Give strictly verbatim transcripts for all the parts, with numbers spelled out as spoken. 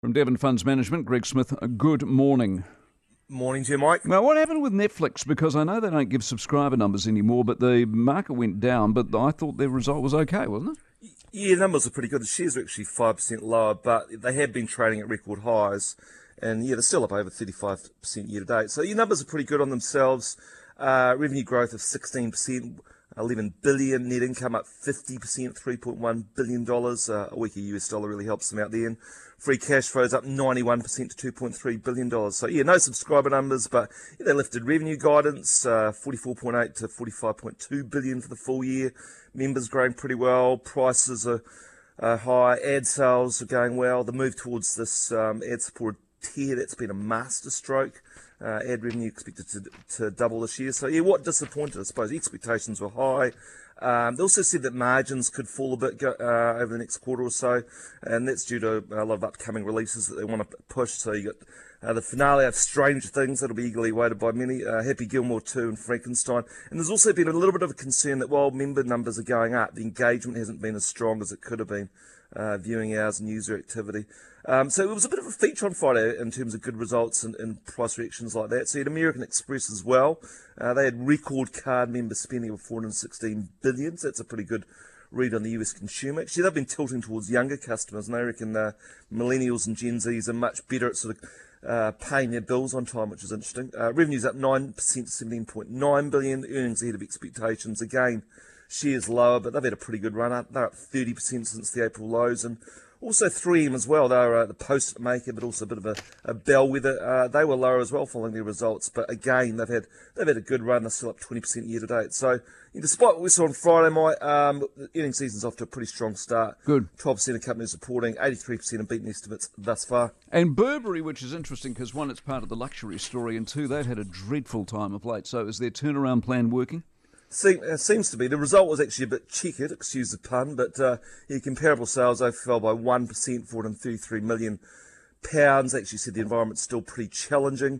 From Devon Funds Management, Greg Smith, good morning. Morning to you, Mike. Now, what happened with Netflix? Because I know they don't give subscriber numbers anymore, but the market went down, but I thought their result was okay, wasn't it? Yeah, numbers are pretty good. The shares are actually five percent lower, but they have been trading at record highs. And yeah, they're still up over thirty-five percent year to date. So your numbers are pretty good on themselves. Uh, revenue growth of sixteen percent, eleven billion dollars, net income up fifty percent, three point one billion dollars. Uh, a weaker U S dollar really helps them out there. And free cash flow is up ninety-one percent to two point three billion dollars. So yeah, no subscriber numbers, but yeah, they lifted revenue guidance, uh, forty-four point eight to forty-five point two billion for the full year. Members growing pretty well. Prices are uh, high. Ad sales are going well. The move towards this um, ad-supported tier, that's been a masterstroke. Uh, ad revenue expected to, to double this year. So, yeah, what disappointed, I suppose, expectations were high. Um, they also said that margins could fall a bit go, uh, over the next quarter or so, and that's due to a lot of upcoming releases that they want to push. So you got uh, the finale of Stranger Things, that'll be eagerly awaited by many, uh, Happy Gilmore two and Frankenstein. And there's also been a little bit of a concern that while member numbers are going up, the engagement hasn't been as strong as it could have been, uh, viewing hours and user activity. Um, so it was a bit of a feature on Friday in terms of good results and, and price reactions like that. So you had American Express as well. Uh, they had record card member spending of four hundred sixteen billion dollars. So that's a pretty good read on the U S consumer. Actually, they've been tilting towards younger customers, and they reckon uh, millennials and Gen Zs are much better at sort of uh, paying their bills on time, which is interesting. Uh, revenue's up nine percent to seventeen point nine billion dollars. Earnings ahead of expectations. Again, shares lower, but they've had a pretty good run up. They're up thirty percent since the April lows, and also three M as well. They were uh, the post maker, but also a bit of a, a bellwether. Uh, they were lower as well following their results, but again, they've had they've had a good run. They're still up twenty percent year to date. So, yeah, despite what we saw on Friday, my um, the earnings season's off to a pretty strong start. Good. twelve percent of companies reporting, eighty-three percent have beaten estimates thus far. And Burberry, which is interesting because one, it's part of the luxury story, and two, they've had a dreadful time of late. So, is their turnaround plan working? Seem, uh, seems to be. The result was actually a bit checkered, excuse the pun, but uh, yeah, comparable sales they fell by one percent, four hundred thirty-three million pounds. Actually said the environment's still pretty challenging.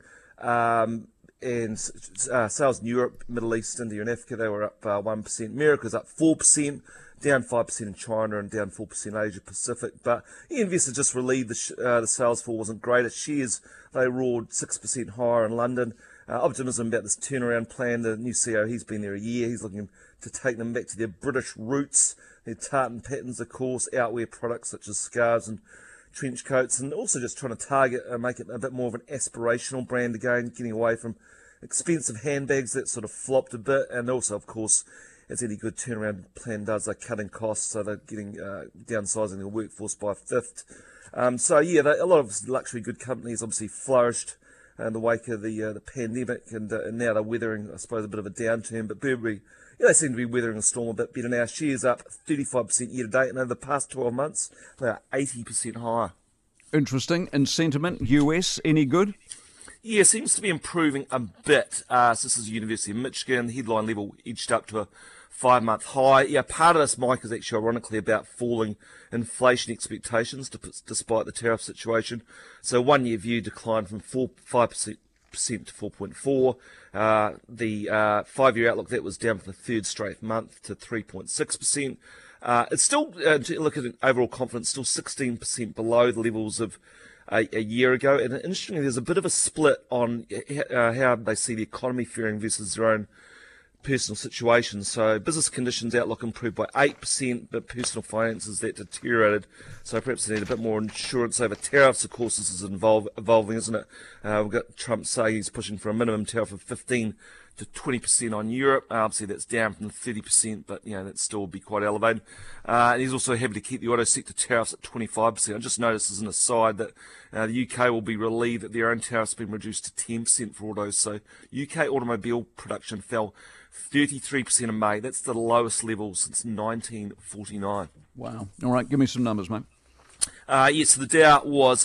Um, and uh, sales in Europe, Middle East, India and Africa, they were up uh, one percent. America's up four percent, down five percent in China and down four percent Asia Pacific. But yeah, investors just relieved the, sh- uh, the sales fall wasn't great. Its shares, they roared six percent higher in London. Uh, optimism about this turnaround plan. The new C E O, he's been there a year. He's looking to take them back to their British roots, their tartan patterns, of course, outwear products such as scarves and trench coats, and also just trying to target, uh, make it a bit more of an aspirational brand again, getting away from expensive handbags that sort of flopped a bit, and also, of course, as any good turnaround plan does, they're cutting costs, so they're getting uh, downsizing their workforce by a fifth. Um, so, yeah, they, a lot of luxury good companies obviously flourished in the wake of the uh, the pandemic, and, uh, and now they're weathering, I suppose, a bit of a downturn. But Burberry, yeah, they seem to be weathering a storm a bit better now. Shares up thirty-five percent year to date, and over the past twelve months, they are eighty percent higher. Interesting. And sentiment, U S, any good? Yeah, seems to be improving a bit. Uh, so this is University of Michigan. The headline level edged up to a five-month high. Yeah, part of this, Mike, is actually ironically about falling inflation expectations despite the tariff situation. So one-year view declined from four, five percent to four point four. Uh, the uh, five-year outlook, that was down for the third straight month to three point six percent. Uh, it's still, uh, to look at an overall confidence, still sixteen percent below the levels of a, a year ago. And interestingly, there's a bit of a split on uh, how they see the economy faring versus their own personal situations. So business conditions outlook improved by eight percent, but personal finances that deteriorated. So perhaps they need a bit more insurance over tariffs. Of course, this is involve, evolving, isn't it? Uh, we've got Trump saying he's pushing for a minimum tariff of fifteen to twenty percent on Europe. Uh, obviously, that's down from the thirty percent, but you know that still would be quite elevated. Uh, and he's also happy to keep the auto sector tariffs at twenty-five percent. I just noticed as an aside that uh, the U K will be relieved that their own tariffs have been reduced to ten percent for autos. So U K automobile production fell thirty-three percent in May. That's the lowest level since nineteen forty-nine. Wow. All right, give me some numbers, mate. Uh, yes, so the Dow was zero point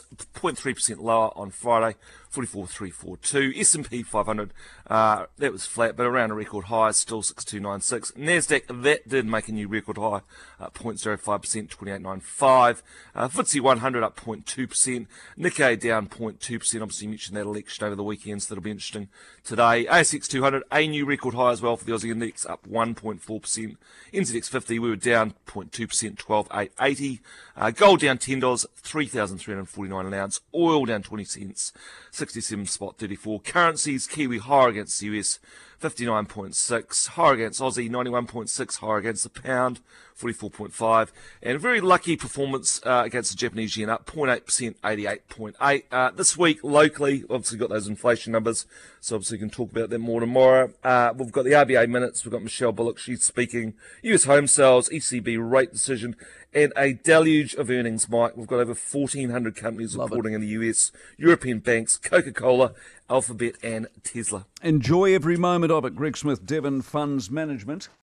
point three percent lower on Friday, forty-four three forty-two. S and P five hundred, uh, that was flat, but around a record high, still six two nine six. NASDAQ, that did make a new record high, uh, zero point zero five percent, twenty-eight ninety-five. Uh, F T S E one hundred up zero point two percent. Nikkei down zero point two percent. Obviously, you mentioned that election over the weekend, so that'll be interesting today. A S X two hundred, a new record high as well for the Aussie Index, up one point four percent. N Z X fifty, we were down zero point two percent, twelve eight eighty. Uh, gold down ten dollars, three thousand three hundred forty-nine an ounce. Oil down twenty cents, sixty-seven spot thirty-four. Currencies, Kiwi higher against the U S, fifty-nine point six. Higher against Aussie, ninety-one point six. Higher against the pound, forty-four point five. And a very lucky performance uh, against the Japanese yen, up zero point eight percent, eighty-eight point eight. Uh, this week, locally, obviously got those inflation numbers, so obviously we can talk about that more tomorrow. Uh, we've got the R B A minutes, we've got Michelle Bullock, she's speaking, U S home sales, E C B rate decision, and a deluge of earnings, Mike. We've got over fourteen hundred companies Love reporting it. in the U S, European banks, Coca-Cola, Alphabet and Tesla. Enjoy every moment of it. Greg Smith, Devon Funds Management.